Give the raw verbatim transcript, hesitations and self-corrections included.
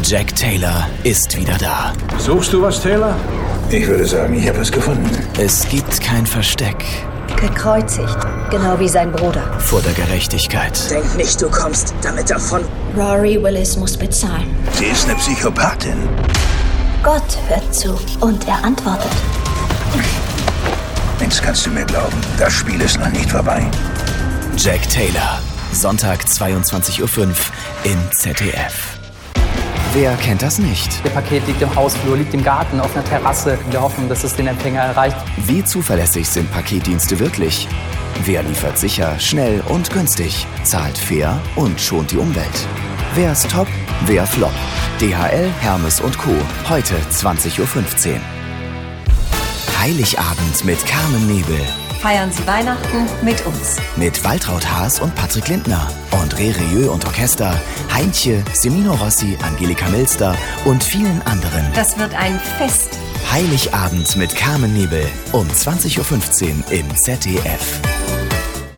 Jack Taylor ist wieder da. Suchst du was, Taylor? Ich würde sagen, ich habe es gefunden. Es gibt kein Versteck. Gekreuzigt, genau wie sein Bruder. Vor der Gerechtigkeit. Denk nicht, du kommst damit davon. Rory Willis muss bezahlen. Sie ist eine Psychopathin. Gott hört zu und er antwortet. Eins kannst du mir glauben, das Spiel ist noch nicht vorbei. Jack Taylor, Sonntag zweiundzwanzig Uhr fünf in Z D F. Wer kennt das nicht? Ihr Paket liegt im Hausflur, liegt im Garten, auf einer Terrasse. Wir hoffen, dass es den Empfänger erreicht. Wie zuverlässig sind Paketdienste wirklich? Wer liefert sicher, schnell und günstig, zahlt fair und schont die Umwelt? Wer ist top, wer flop? D H L, Hermes und Co. Heute zwanzig Uhr fünfzehn. Heiligabend mit Carmen Nebel. Feiern Sie Weihnachten mit uns. Mit Waltraud Haas und Patrick Lindner. André Rieu und Orchester, Heintje, Semino Rossi, Angelika Milster und vielen anderen. Das wird ein Fest. Heiligabend mit Carmen Nebel um zwanzig Uhr fünfzehn im Z D F.